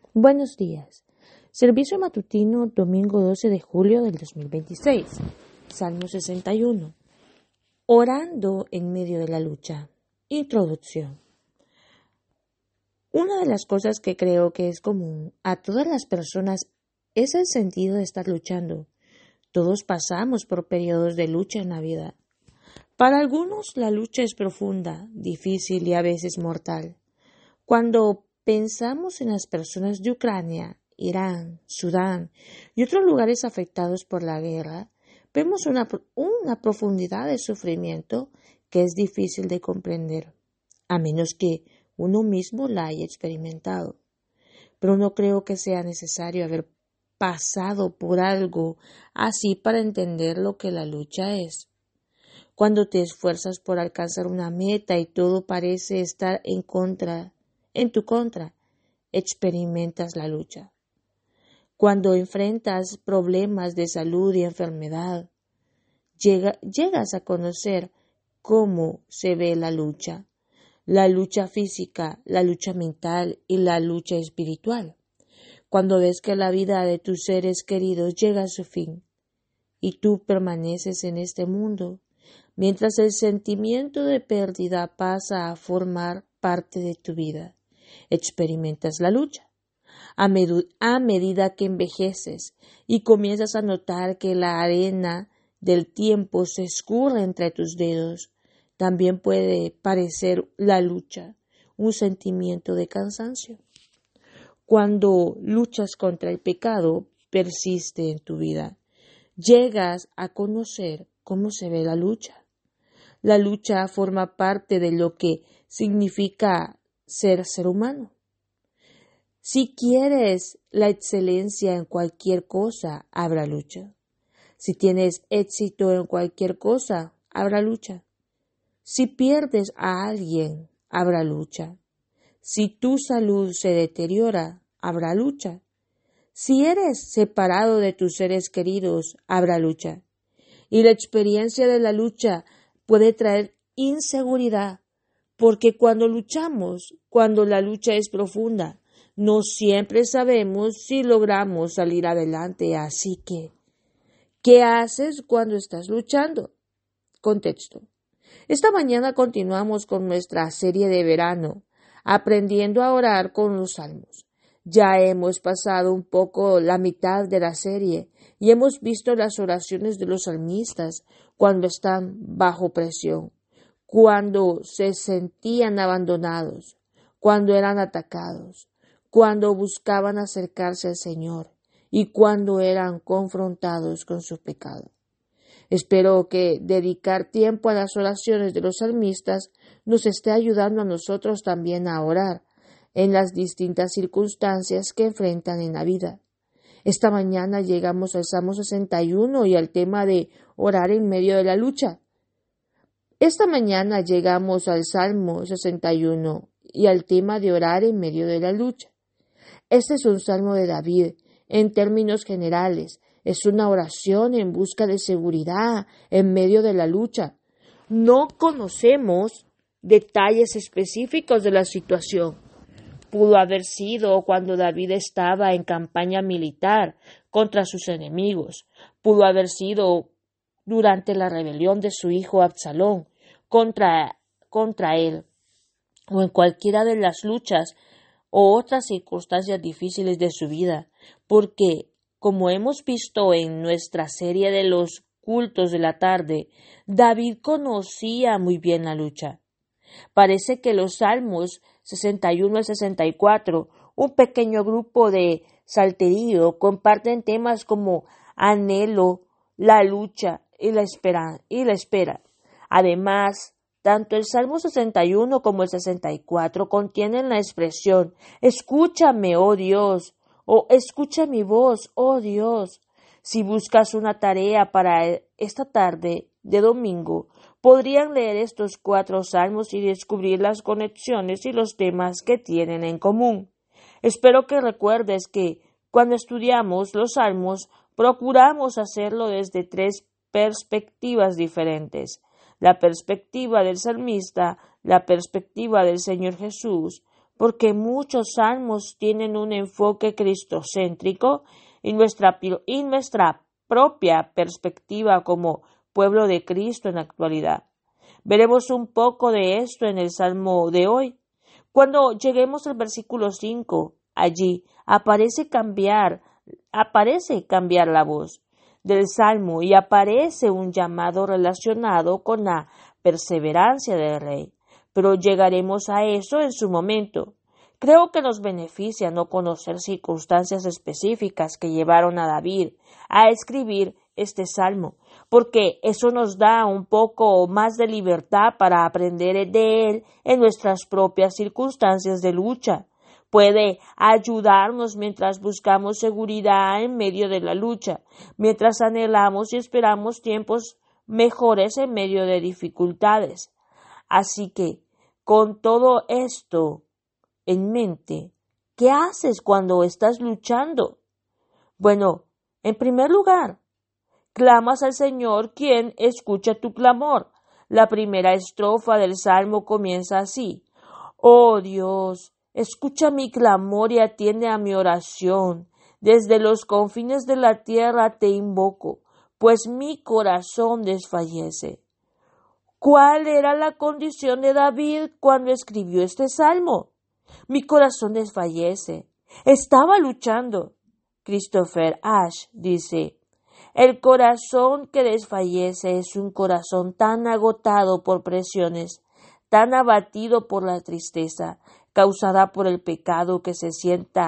Buenos días. Servicio matutino, domingo 12 de julio del 2026. Salmo 61. Orando en medio de la lucha. Introducción. Una de las cosas que creo que es común a todas las personas es el sentido de estar luchando. Todos pasamos por periodos de lucha en la vida. Para algunos la lucha es profunda, difícil y a veces mortal. Cuando pensamos en las personas de Ucrania, Irán, Sudán y otros lugares afectados por la guerra, vemos una profundidad de sufrimiento que es difícil de comprender, a menos que uno mismo la haya experimentado. Pero no creo que sea necesario haber pasado por algo así para entender lo que la lucha es. Cuando te esfuerzas por alcanzar una meta y todo parece estar en tu contra, experimentas la lucha. Cuando enfrentas problemas de salud y enfermedad, llegas a conocer cómo se ve la lucha física, la lucha mental y la lucha espiritual. Cuando ves que la vida de tus seres queridos llega a su fin y tú permaneces en este mundo, mientras el sentimiento de pérdida pasa a formar parte de tu vida, experimentas la lucha. A medida que envejeces y comienzas a notar que la arena del tiempo se escurre entre tus dedos, también puede parecer la lucha un sentimiento de cansancio. Cuando luchas contra el pecado, persiste en tu vida. Llegas a conocer cómo se ve la lucha. La lucha forma parte de lo que significa ser humano. Si quieres la excelencia en cualquier cosa, habrá lucha. Si tienes éxito en cualquier cosa, habrá lucha. Si pierdes a alguien, habrá lucha. Si tu salud se deteriora, habrá lucha. Si eres separado de tus seres queridos, habrá lucha. Y la experiencia de la lucha puede traer inseguridad, porque cuando la lucha es profunda, no siempre sabemos si logramos salir adelante. Así que, ¿qué haces cuando estás luchando? Contexto. Esta mañana continuamos con nuestra serie de verano, aprendiendo a orar con los salmos. Ya hemos pasado un poco la mitad de la serie y hemos visto las oraciones de los salmistas cuando están bajo presión, cuando se sentían abandonados, cuando eran atacados, cuando buscaban acercarse al Señor y cuando eran confrontados con su pecado. Espero que dedicar tiempo a las oraciones de los salmistas nos esté ayudando a nosotros también a orar en las distintas circunstancias que enfrentan en la vida. Esta mañana llegamos al Salmo 61 y al tema de orar en medio de la lucha. Esta mañana llegamos al Salmo 61 y al tema de orar en medio de la lucha. Este es un salmo de David, en términos generales. Es una oración en busca de seguridad en medio de la lucha. No conocemos detalles específicos de la situación. Pudo haber sido cuando David estaba en campaña militar contra sus enemigos. Pudo haber sido durante la rebelión de su hijo Absalón contra él, o en cualquiera de las luchas o otras circunstancias difíciles de su vida, porque, como hemos visto en nuestra serie de los cultos de la tarde, David conocía muy bien la lucha. Parece que los Salmos 61 al 64, un pequeño grupo de salterio, comparten temas como anhelo, la lucha y la espera. Además, tanto el Salmo 61 como el 64 contienen la expresión «Escúchame, oh Dios», o «Escucha mi voz, oh Dios». Si buscas una tarea para esta tarde de domingo, podrían leer estos 4 salmos y descubrir las conexiones y los temas que tienen en común. Espero que recuerdes que cuando estudiamos los salmos, procuramos hacerlo desde 3 perspectivas diferentes: la perspectiva del salmista, la perspectiva del Señor Jesús, porque muchos salmos tienen un enfoque cristocéntrico y nuestra propia perspectiva como pueblo de Cristo en la actualidad. Veremos un poco de esto en el salmo de hoy. Cuando lleguemos al versículo 5, allí aparece cambiar la voz del salmo y aparece un llamado relacionado con la perseverancia del rey. Pero llegaremos a eso en su momento. Creo que nos beneficia no conocer circunstancias específicas que llevaron a David a escribir este salmo, porque eso nos da un poco más de libertad para aprender de él en nuestras propias circunstancias de lucha. Puede ayudarnos mientras buscamos seguridad en medio de la lucha, mientras anhelamos y esperamos tiempos mejores en medio de dificultades. Así que, con todo esto en mente, ¿qué haces cuando estás luchando? Bueno, en primer lugar, clamas al Señor, quien escucha tu clamor. La primera estrofa del salmo comienza así: Oh Dios, escucha mi clamor y atiende a mi oración. Desde los confines de la tierra te invoco, pues mi corazón desfallece. ¿Cuál era la condición de David cuando escribió este salmo? Mi corazón desfallece. Estaba luchando. Christopher Ash dice: el corazón que desfallece es un corazón tan agotado por presiones, tan abatido por la tristeza causada por el pecado que se siente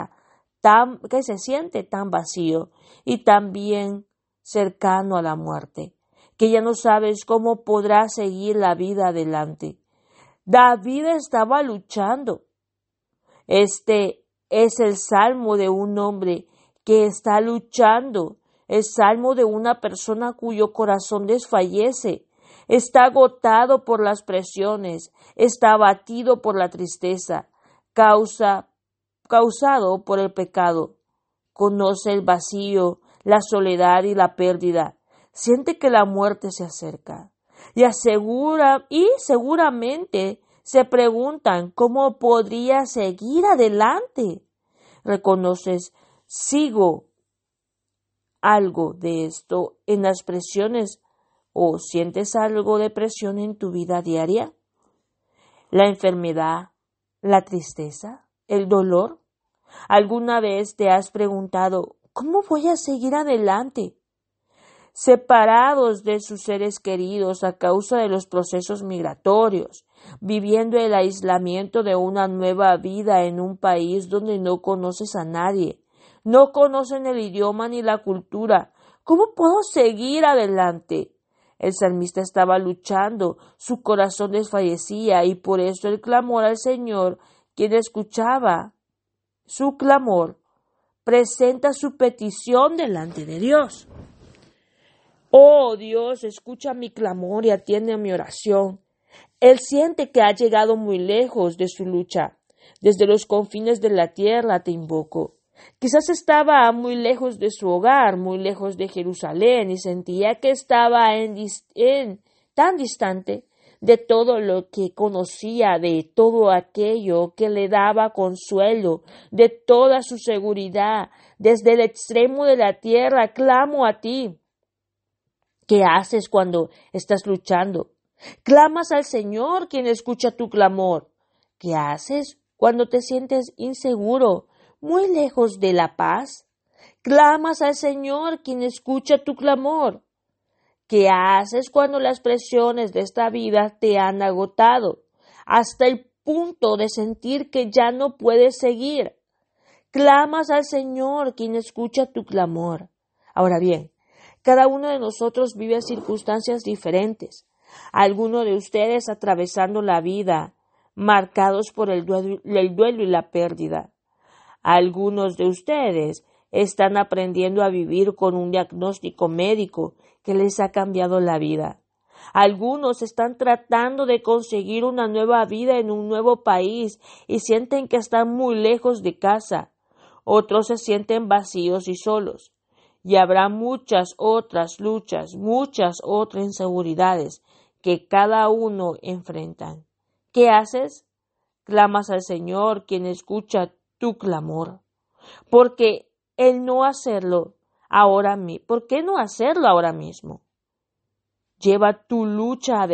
tan vacío y también cercano a la muerte, que ya no sabes cómo podrá seguir la vida adelante. David estaba luchando. Este es el salmo de un hombre que está luchando, el salmo de una persona cuyo corazón desfallece, está agotado por las presiones, está abatido por la tristeza, causado por el pecado. Conoce el vacío, la soledad y la pérdida. Siente que la muerte se acerca. Y seguramente se preguntan cómo podría seguir adelante. Reconoces, sigo algo de esto en las presiones o sientes algo de presión en tu vida diaria. La enfermedad, la tristeza, el dolor. ¿Alguna vez te has preguntado cómo voy a seguir adelante? Separados de sus seres queridos a causa de los procesos migratorios, viviendo el aislamiento de una nueva vida en un país donde no conoces a nadie, no conocen el idioma ni la cultura. ¿Cómo puedo seguir adelante? El salmista estaba luchando, su corazón desfallecía y por eso el clamor al Señor, quien escuchaba su clamor, presenta su petición delante de Dios. Oh Dios, escucha mi clamor y atiende a mi oración. Él siente que ha llegado muy lejos de su lucha. Desde los confines de la tierra te invoco. Quizás estaba muy lejos de su hogar, muy lejos de Jerusalén, y sentía que estaba tan distante de todo lo que conocía, de todo aquello que le daba consuelo, de toda su seguridad. Desde el extremo de la tierra clamo a ti. ¿Qué haces cuando estás luchando? Clamas al Señor, quien escucha tu clamor. ¿Qué haces cuando te sientes inseguro, muy lejos de la paz? Clamas al Señor, quien escucha tu clamor. ¿Qué haces cuando las presiones de esta vida te han agotado, hasta el punto de sentir que ya no puedes seguir? Clamas al Señor, quien escucha tu clamor. Ahora bien, cada uno de nosotros vive circunstancias diferentes. Algunos de ustedes atravesando la vida, marcados por el duelo y la pérdida. Algunos de ustedes están aprendiendo a vivir con un diagnóstico médico que les ha cambiado la vida. Algunos están tratando de conseguir una nueva vida en un nuevo país y sienten que están muy lejos de casa. Otros se sienten vacíos y solos. Y habrá muchas otras luchas, muchas otras inseguridades que cada uno enfrentan. ¿Qué haces? Clamas al Señor, quien escucha tu clamor. Porque el no hacerlo ahora mismo, ¿por qué no hacerlo ahora mismo? Lleva tu lucha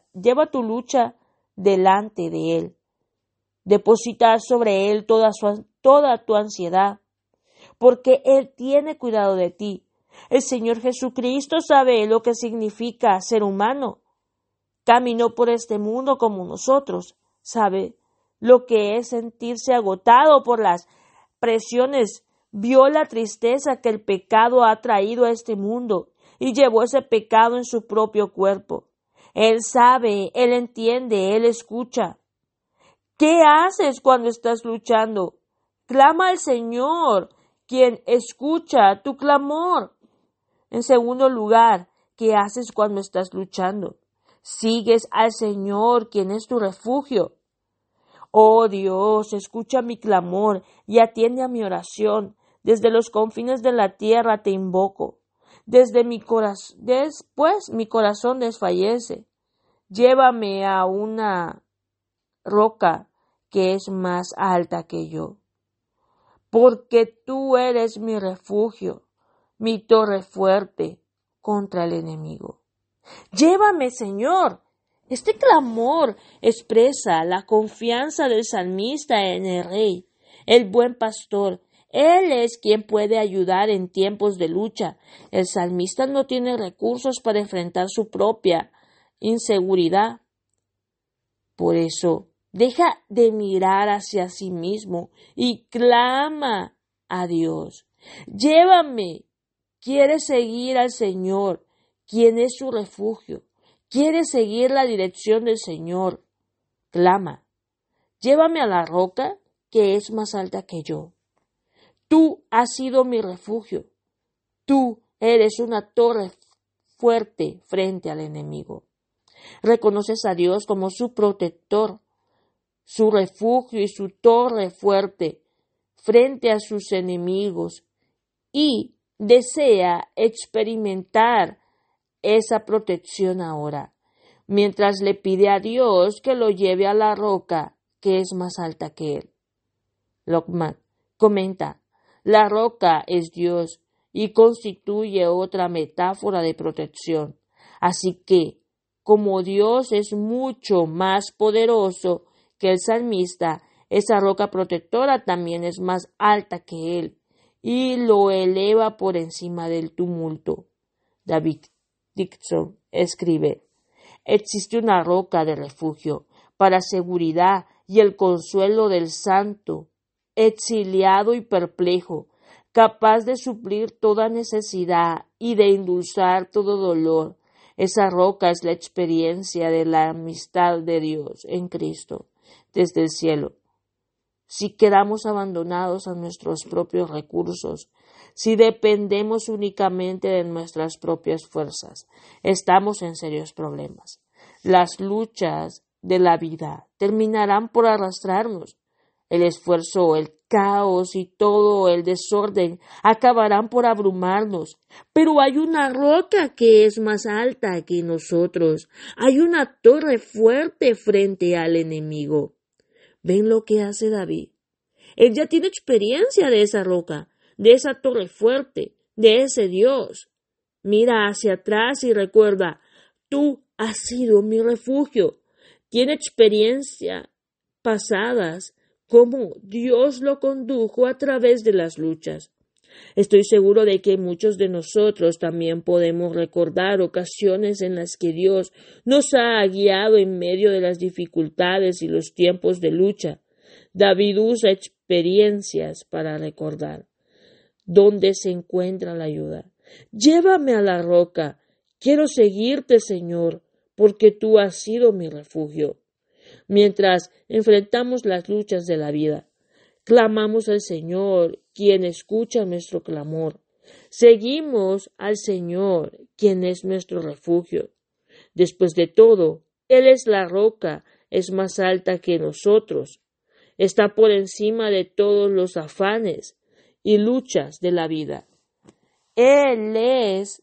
delante de Él. Deposita sobre Él toda tu ansiedad, porque Él tiene cuidado de ti. El Señor Jesucristo sabe lo que significa ser humano. Caminó por este mundo como nosotros. Sabe lo que es sentirse agotado por las presiones. Vio la tristeza que el pecado ha traído a este mundo y llevó ese pecado en su propio cuerpo. Él sabe, Él entiende, Él escucha. ¿Qué haces cuando estás luchando? Clama al Señor, quien escucha tu clamor. En segundo lugar, ¿qué haces cuando estás luchando? Sigues al Señor, quien es tu refugio. Oh Dios, escucha mi clamor y atiende a mi oración. Desde los confines de la tierra te invoco. Después mi corazón desfallece. Llévame a una roca que es más alta que yo. Porque tú eres mi refugio, mi torre fuerte contra el enemigo. Llévame, Señor. Este clamor expresa la confianza del salmista en el Rey, el buen pastor. Él es quien puede ayudar en tiempos de lucha. El salmista no tiene recursos para enfrentar su propia inseguridad. Por eso, deja de mirar hacia sí mismo y clama a Dios. Llévame. Quiere seguir al Señor, quien es su refugio. Quiere seguir la dirección del Señor. Clama. Llévame a la roca que es más alta que yo. Tú has sido mi refugio. Tú eres una torre fuerte frente al enemigo. Reconoces a Dios como su protector, su refugio y su torre fuerte frente a sus enemigos y desea experimentar esa protección ahora, mientras le pide a Dios que lo lleve a la roca que es más alta que él. Lockman comenta, la roca es Dios y constituye otra metáfora de protección. Así que, como Dios es mucho más poderoso que el salmista, esa roca protectora también es más alta que él y lo eleva por encima del tumulto. David Dixon escribe, existe una roca de refugio para seguridad y el consuelo del santo, exiliado y perplejo, capaz de suplir toda necesidad y de endulzar todo dolor. Esa roca es la experiencia de la amistad de Dios en Cristo desde el cielo. Si quedamos abandonados a nuestros propios recursos, si dependemos únicamente de nuestras propias fuerzas, estamos en serios problemas. Las luchas de la vida terminarán por arrastrarnos. El esfuerzo, el caos y todo el desorden acabarán por abrumarnos. Pero hay una roca que es más alta que nosotros. Hay una torre fuerte frente al enemigo. ¿Ven lo que hace David? Él ya tiene experiencia de esa roca, de esa torre fuerte, de ese Dios. Mira hacia atrás y recuerda, tú has sido mi refugio. Tiene experiencia pasadas, cómo Dios lo condujo a través de las luchas. Estoy seguro de que muchos de nosotros también podemos recordar ocasiones en las que Dios nos ha guiado en medio de las dificultades y los tiempos de lucha. David usa experiencias para recordar dónde se encuentra la ayuda. Llévame a la roca. Quiero seguirte, Señor, porque tú has sido mi refugio. Mientras enfrentamos las luchas de la vida, clamamos al Señor, quien escucha nuestro clamor. Seguimos al Señor, quien es nuestro refugio. Después de todo, Él es la roca, es más alta que nosotros. Está por encima de todos los afanes y luchas de la vida. Él es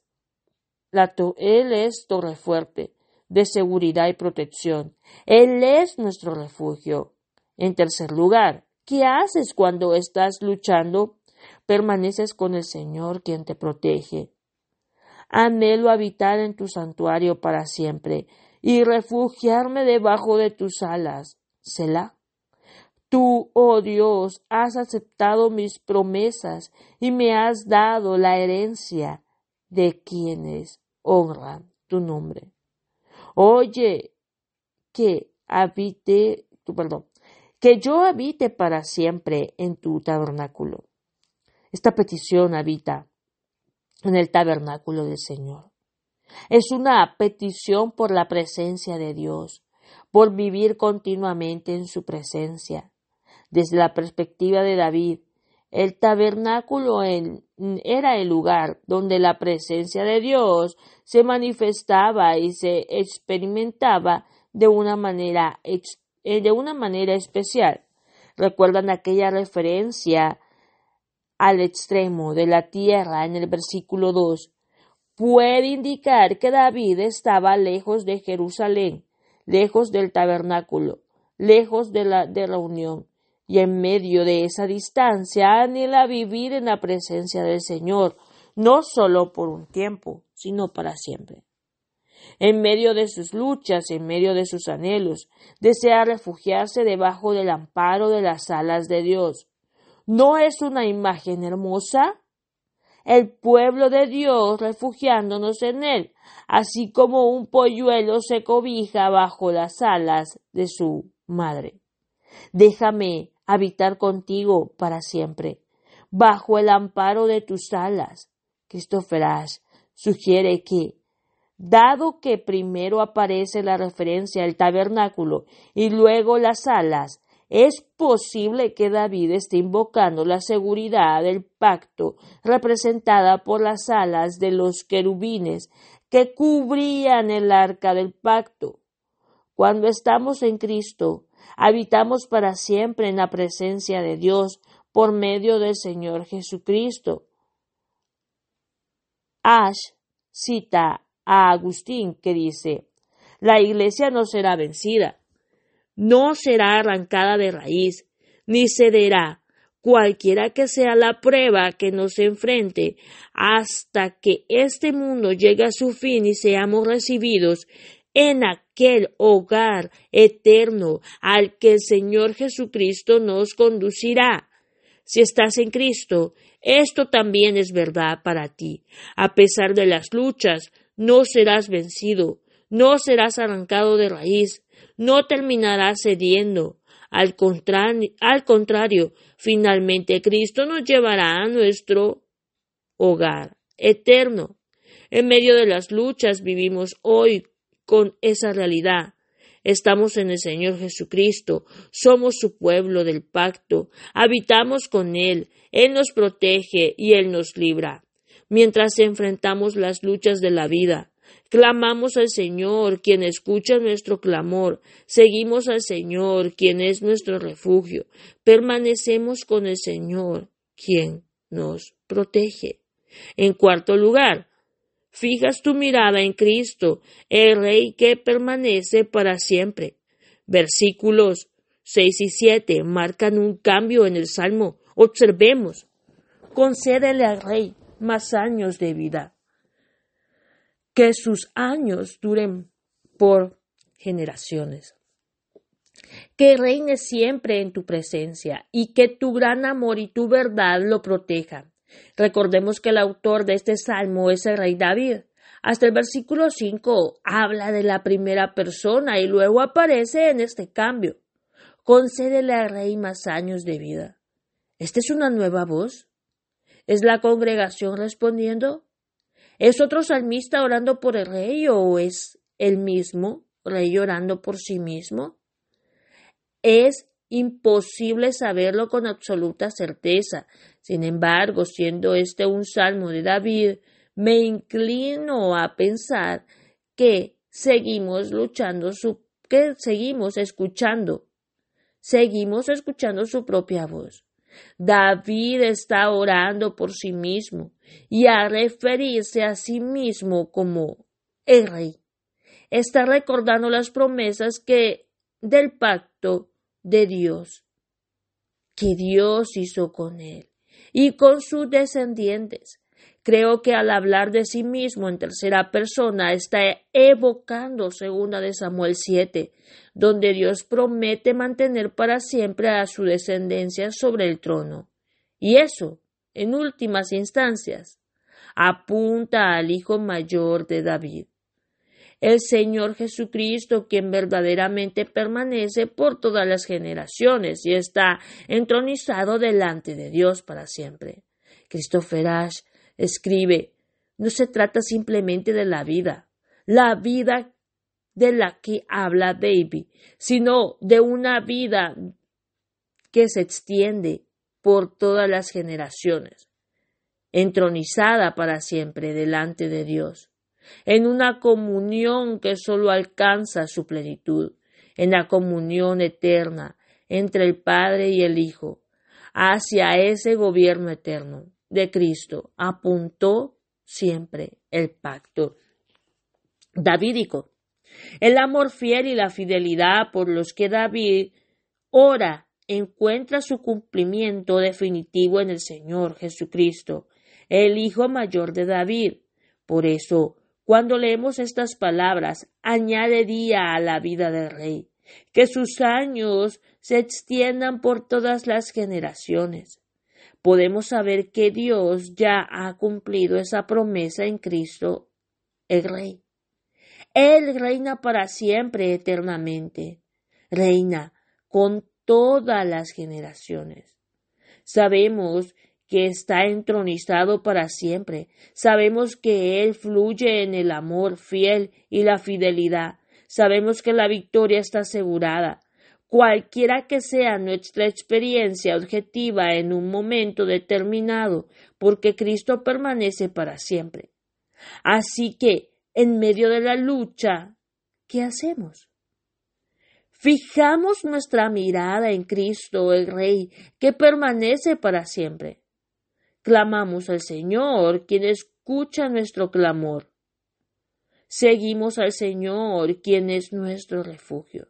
torre fuerte de seguridad y protección. Él es nuestro refugio. En tercer lugar, ¿qué haces cuando estás luchando? Permaneces con el Señor, quien te protege. Anhelo habitar en tu santuario para siempre y refugiarme debajo de tus alas. Selah. Tú, oh Dios, has aceptado mis promesas y me has dado la herencia de quienes honran tu nombre. Oye, que yo habite para siempre en tu tabernáculo. Esta petición habita en el tabernáculo del Señor. Es una petición por la presencia de Dios, por vivir continuamente en su presencia. Desde la perspectiva de David, el tabernáculo era el lugar donde la presencia de Dios se manifestaba y se experimentaba de una manera especial. ¿Recuerdan aquella referencia al extremo de la tierra en el versículo 2? Puede indicar que David estaba lejos de Jerusalén, lejos del tabernáculo, lejos de la reunión. Y en medio de esa distancia anhela vivir en la presencia del Señor, no solo por un tiempo, sino para siempre. En medio de sus luchas, en medio de sus anhelos, desea refugiarse debajo del amparo de las alas de Dios. ¿No es una imagen hermosa? El pueblo de Dios refugiándonos en Él, así como un polluelo se cobija bajo las alas de su madre. Déjame habitar contigo para siempre, bajo el amparo de tus alas. Christopher Ash sugiere que, dado que primero aparece la referencia al tabernáculo y luego las alas, es posible que David esté invocando la seguridad del pacto representada por las alas de los querubines que cubrían el arca del pacto. Cuando estamos en Cristo, habitamos para siempre en la presencia de Dios por medio del Señor Jesucristo. Ash cita a Agustín que dice: la iglesia no será vencida, no será arrancada de raíz, ni cederá, cualquiera que sea la prueba que nos enfrente, hasta que este mundo llegue a su fin y seamos recibidos en aquel hogar eterno al que el Señor Jesucristo nos conducirá. Si estás en Cristo, esto también es verdad para ti. A pesar de las luchas, no serás vencido, no serás arrancado de raíz, no terminarás cediendo. Al contrario, finalmente Cristo nos llevará a nuestro hogar eterno. En medio de las luchas vivimos hoy con esa realidad. Estamos en el Señor Jesucristo, somos su pueblo del pacto, habitamos con Él, Él nos protege y Él nos libra. Mientras enfrentamos las luchas de la vida, clamamos al Señor, quien escucha nuestro clamor, seguimos al Señor, quien es nuestro refugio, permanecemos con el Señor, quien nos protege. En cuarto lugar, fijas tu mirada en Cristo, el Rey que permanece para siempre. Versículos 6 y 7 marcan un cambio en el Salmo. Observemos: concédele al Rey más años de vida, que sus años duren por generaciones. Que reine siempre en tu presencia y que tu gran amor y tu verdad lo protejan. Recordemos que el autor de este salmo es el rey David. Hasta el versículo 5 habla de la primera persona y luego aparece en este cambio. Concédele al rey más años de vida. ¿Esta es una nueva voz? ¿Es la congregación respondiendo? ¿Es otro salmista orando por el rey o es el mismo rey orando por sí mismo? Es imposible saberlo con absoluta certeza. Sin embargo, siendo este un salmo de David, me inclino a pensar que seguimos escuchando su propia voz. David está orando por sí mismo y a referirse a sí mismo como el rey. Está recordando las promesas del pacto de Dios que Dios hizo con él y con sus descendientes. Creo que al hablar de sí mismo en tercera persona está evocando 2 Samuel 7, donde Dios promete mantener para siempre a su descendencia sobre el trono. Y eso, en últimas instancias, apunta al hijo mayor de David, el Señor Jesucristo, quien verdaderamente permanece por todas las generaciones y está entronizado delante de Dios para siempre. Christopher Ash escribe: no se trata simplemente de la vida de la que habla David, sino de una vida que se extiende por todas las generaciones, entronizada para siempre delante de Dios, en una comunión que sólo alcanza su plenitud, en la comunión eterna entre el Padre y el Hijo. Hacia ese gobierno eterno de Cristo apuntó siempre el pacto davídico. El amor fiel y la fidelidad por los que David ora encuentra su cumplimiento definitivo en el Señor Jesucristo, el Hijo mayor de David. Por eso, cuando leemos estas palabras, añadiría a la vida del Rey, que sus años se extiendan por todas las generaciones. Podemos saber que Dios ya ha cumplido esa promesa en Cristo, el Rey. Él reina para siempre, eternamente. Reina con todas las generaciones. Sabemos que está entronizado para siempre. Sabemos que Él fluye en el amor fiel y la fidelidad. Sabemos que la victoria está asegurada. Cualquiera que sea nuestra experiencia objetiva en un momento determinado, porque Cristo permanece para siempre. Así que, en medio de la lucha, ¿qué hacemos? Fijamos nuestra mirada en Cristo, el Rey, que permanece para siempre. Clamamos al Señor, quien escucha nuestro clamor. Seguimos al Señor, quien es nuestro refugio.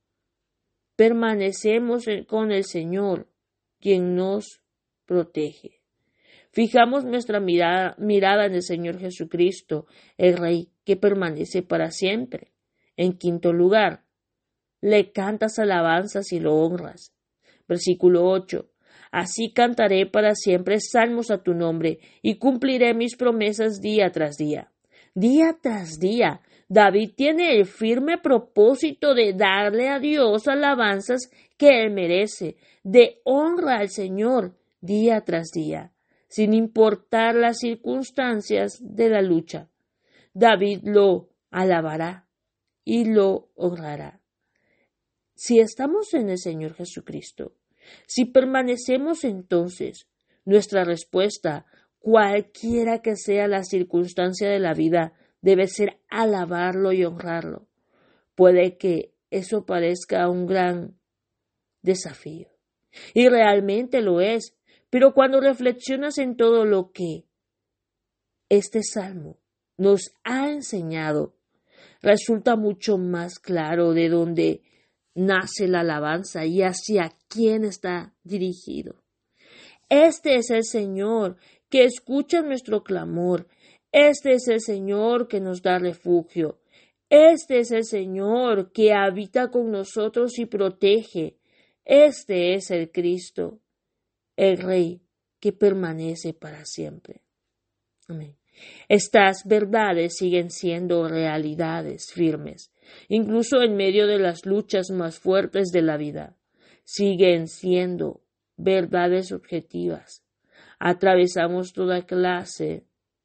Permanecemos con el Señor, quien nos protege. Fijamos nuestra mirada en el Señor Jesucristo, el Rey, que permanece para siempre. En quinto lugar, le cantas alabanzas y lo honras. Versículo 8. Así cantaré para siempre salmos a tu nombre y cumpliré mis promesas día tras día. Día tras día, David tiene el firme propósito de darle a Dios alabanzas que él merece, de honra al Señor día tras día, sin importar las circunstancias de la lucha. David lo alabará y lo honrará. Si estamos en el Señor Jesucristo, si permanecemos entonces, nuestra respuesta, cualquiera que sea la circunstancia de la vida, debe ser alabarlo y honrarlo. Puede que eso parezca un gran desafío, y realmente lo es, pero cuando reflexionas en todo lo que este salmo nos ha enseñado, resulta mucho más claro de dónde nace la alabanza y hacia quién está dirigido. Este es el Señor que escucha nuestro clamor. Este es el Señor que nos da refugio. Este es el Señor que habita con nosotros y protege. Este es el Cristo, el Rey que permanece para siempre. Amén. Estas verdades siguen siendo realidades firmes, incluso en medio de las luchas más fuertes de la vida. Siguen siendo verdades objetivas. Atravesamos toda clase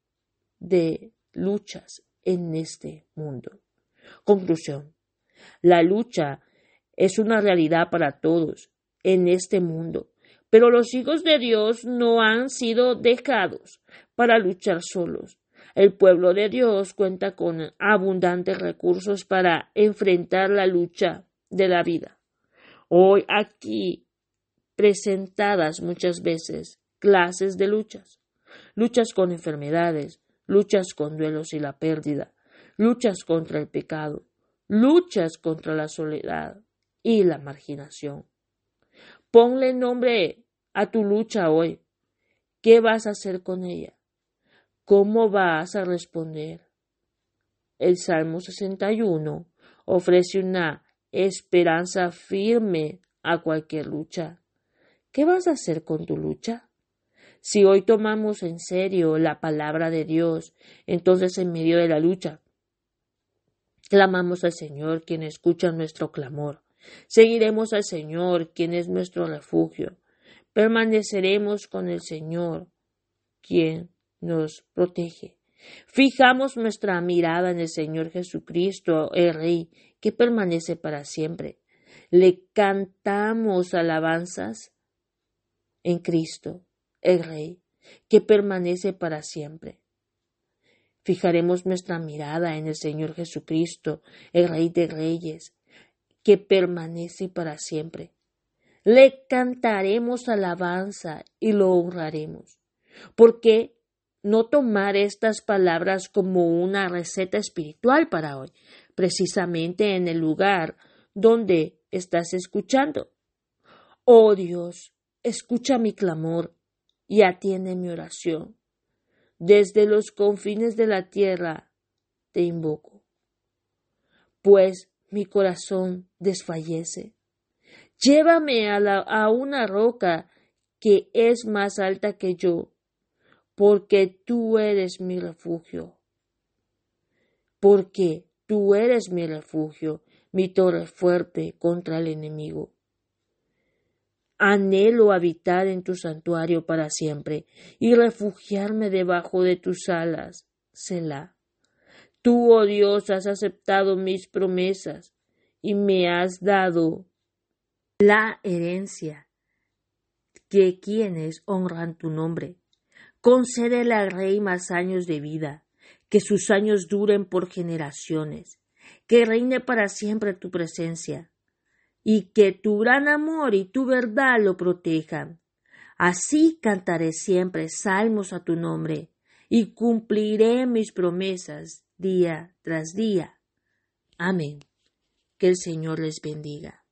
de luchas en este mundo. Conclusión. La lucha es una realidad para todos en este mundo, pero los hijos de Dios no han sido dejados para luchar solos. El pueblo de Dios cuenta con abundantes recursos para enfrentar la lucha de la vida. Hoy aquí presentadas muchas veces clases de luchas. Luchas con enfermedades, luchas con duelos y la pérdida, luchas contra el pecado, luchas contra la soledad y la marginación, Ponle nombre a tu lucha hoy. ¿Qué vas a hacer con ella? ¿Cómo vas a responder? El Salmo 61 ofrece una esperanza firme a cualquier lucha. ¿Qué vas a hacer con tu lucha? Si hoy tomamos en serio la palabra de Dios, entonces en medio de la lucha, clamamos al Señor, quien escucha nuestro clamor. Seguiremos al Señor, quien es nuestro refugio. Permaneceremos con el Señor, quien nos protege. Fijamos nuestra mirada en el Señor Jesucristo, el Rey, que permanece para siempre. Le cantamos alabanzas en Cristo, el Rey, que permanece para siempre. Fijaremos nuestra mirada en el Señor Jesucristo, el Rey de Reyes, que permanece para siempre. Le cantaremos alabanza y lo honraremos. ¿Por qué no tomar estas palabras como una receta espiritual para hoy, precisamente en el lugar donde estás escuchando? Oh Dios, escucha mi clamor y atiende mi oración. Desde los confines de la tierra te invoco, pues mi corazón desfallece. Llévame a una roca que es más alta que yo, porque tú eres mi refugio. Porque tú eres mi refugio, mi torre fuerte contra el enemigo. Anhelo habitar en tu santuario para siempre y refugiarme debajo de tus alas, Selah. Tú, oh Dios, has aceptado mis promesas y me has dado la herencia de quienes honran tu nombre. Concédele al rey más años de vida, que sus años duren por generaciones, que reine para siempre tu presencia, y que tu gran amor y tu verdad lo protejan. Así cantaré siempre salmos a tu nombre, y cumpliré mis promesas día tras día. Amén. Que el Señor les bendiga.